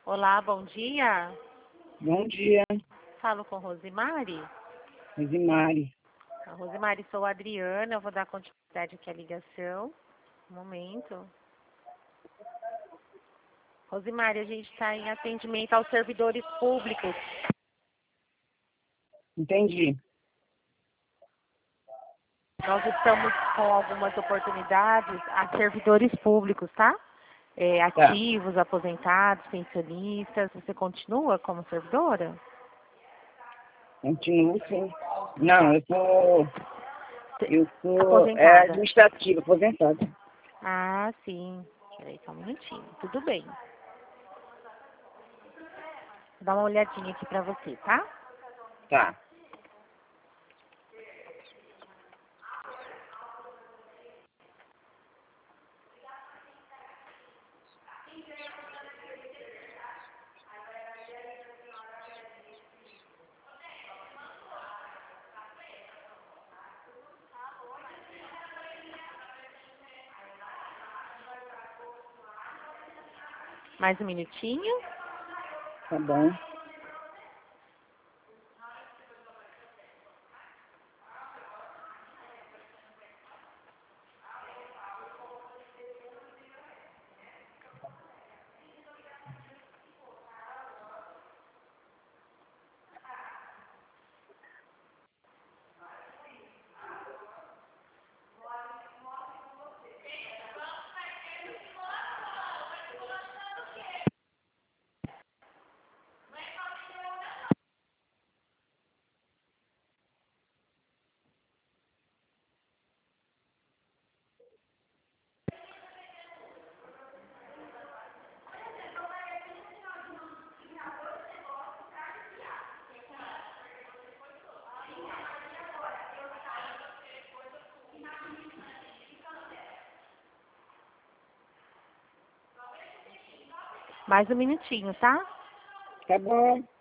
Olá, bom dia. Bom dia, Falo com Rosimari. Rosimari. Rosimari, sou a Adriana. Eu vou dar continuidade aqui à ligação. Um momento. Rosimari, a gente está em atendimento aos servidores públicos. Entendi. Nós estamos com algumas oportunidades a servidores públicos, tá? Ativos, aposentados, pensionistas. Você continua como servidora? Continuo sim. Não, eu sou Aposentada. administrativa, aposentada. Ah, sim. Peraí, só um minutinho. Tudo bem. Vou dar uma olhadinha aqui pra você, tá? Tá. Mais um minutinho. Tá bom. Mais um minutinho, tá? Tá bom.